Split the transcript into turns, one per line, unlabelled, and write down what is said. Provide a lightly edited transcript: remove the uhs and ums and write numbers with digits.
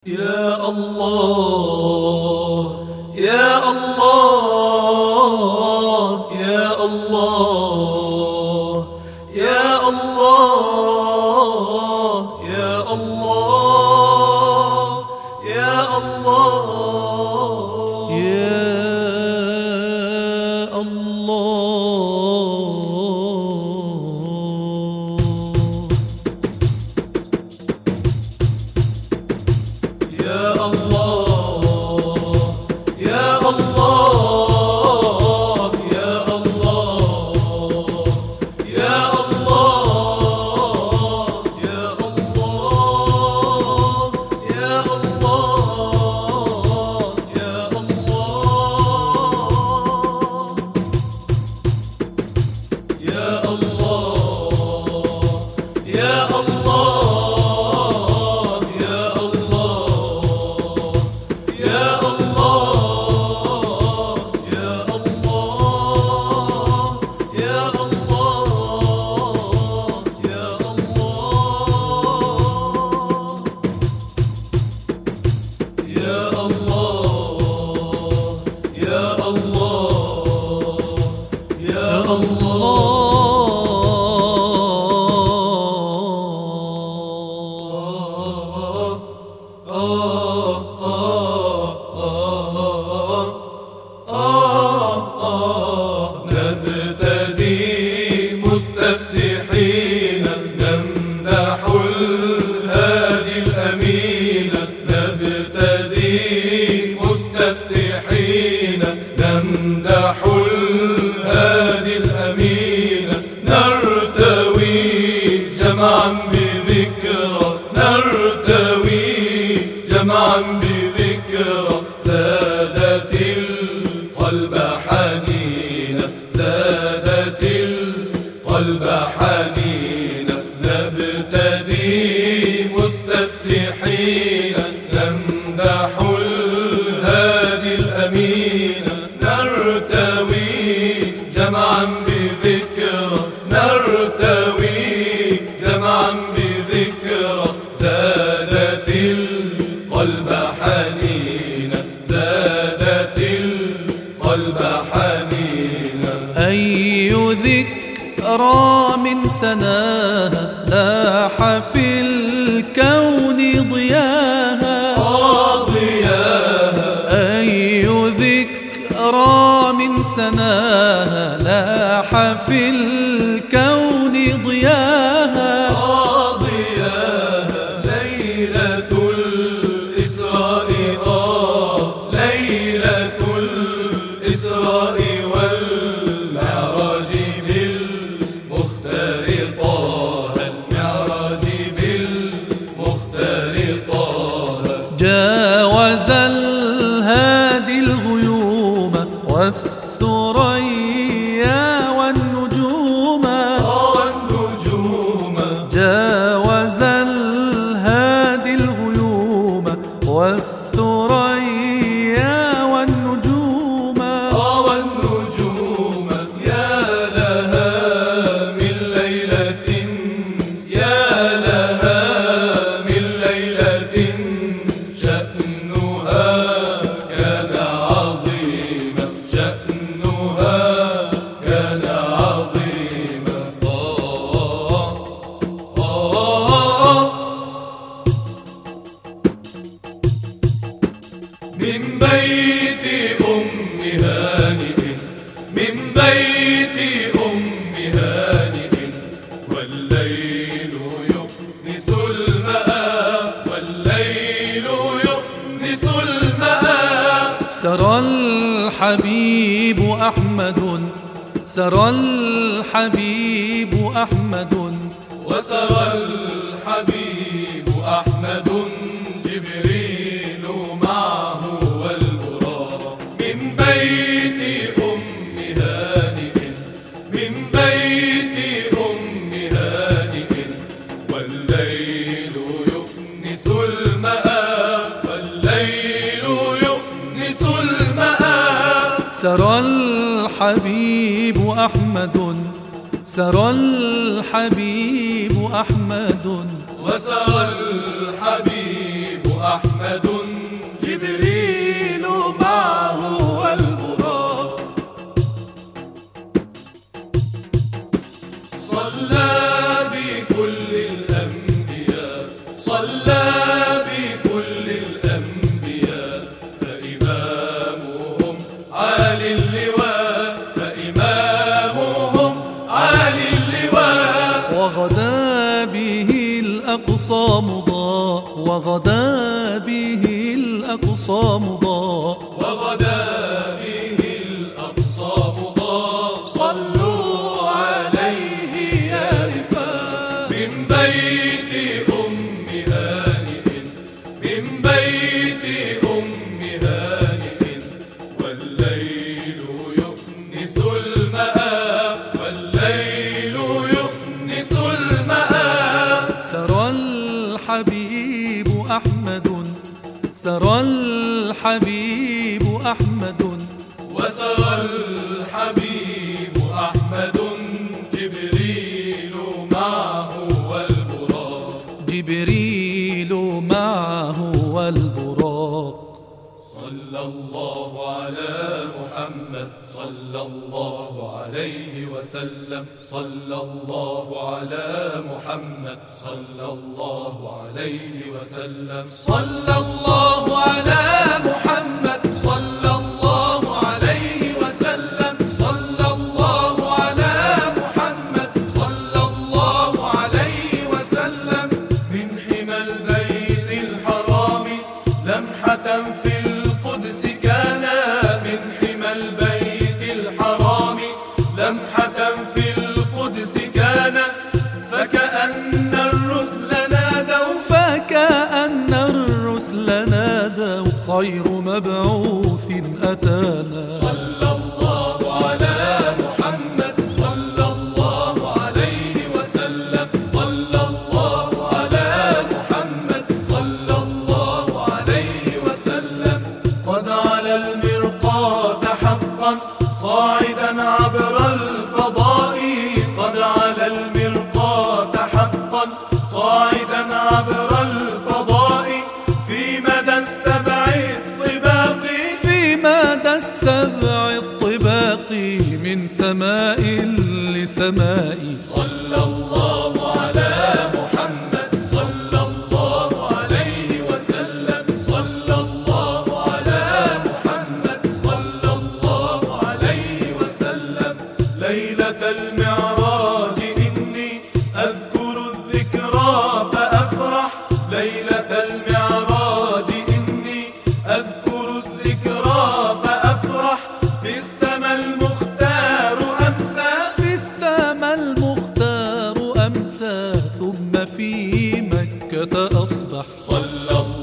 يا الله يا الله يا الله يا الله يا الله يا الله يا نبتدي مستفتحين نمدح الهادي الأمين نبتدي مستفتحين نمدح الهادي الأمين نرتوي جمعا بذكرى نرتوي جمعا بذكرى زادت القلب حنينا زادت القلب حنينا نبتدي مستفتحين نمدح الهادي الأمين نرتوي جمعا بذكرى نرتوي جمعا بذكرى زادت القلب حنينا زادت القلب حنينا
أي ذكرى من سناها لاح في الكون ضياها أي ذكرى من سناها لاح في الكون ضياها
ليلة الإسراء ليلة الإسراء والمعراج بالمختار طه المعراج بالمختار طه
جاوز الهادي الغيوم والثريا والنجوم جاوز الهادي الغيوم والثريا والنجوم
يا لها من ليلة يا لها من ليلة شأنها كان عظيما شأنها كان عظيما من بيت أم هانئ من بيت أم هانئ والليل يؤنس المآب والليل يؤنس المآب
سرى الحبيب أحمد سرى الحبيب أحمد
وسرى الحبيب أحمد جبريل معه والبراق من بيت أم هانئ من بيت أم هانئ والليل يؤنس المآب والليل يؤنس المآب
سرى الحبيب أحمد سرى الحبيب أحمد
وسرى الحبيب أحمد جبريل معه والبراق صلى بكل الأنبياء صلى بكل الأنبياء فإمامهم عالي اللواء فإمامهم عالي اللواء
وغدا به الأقصى مضاء وغدا به الأقصى مضاء
وغدا به الأقصى مضاء صلوا عليه يا رفاق من بيت أم هانئ من بيت أم هانئ والليل يؤنس المآب والليل يؤنس المآب
سرى الحبيب أحمد سرى الحبيب أحمد
وسرى الحبيب أحمد جبريل معه والبراق
جبريل معه والبراق
صلى الله على محمد صلى الله عليه وسلم صلى الله على محمد صلى الله عليه وسلم صلى الله على محمد صلى الله عليه وسلم صلى الله على محمد صلى الله عليه وسلم من حمى البيت الحرام لمحة في القدس كان من حمى البيت الحرام لمحة في القدس كان فكأن الرسل نادوا
فكأن الرسل نادوا خير مبعوث أتانا
صلى الله على محمد صلى الله عليه وسلم صلى الله على محمد صلى الله عليه وسلم قد على المرقاة حقا صاعدا عبر الفضاء قد على المرقاة حقا صاعدا عبر الفضاء في مدى السبع الطباق
في مدى السبع الطباق من سماء لسماء
صلى الله على محمد صلى الله عليه وسلم صلى الله على محمد صلى الله عليه وسلم ليلة المعراج إني أذكر الذكرى فأفرح ليلة المعراج إني أذكر الذكرى فأفرح في السماء المختار أمسى
في السماء المختار أمسى ثم في مكة أصبح
صلى الله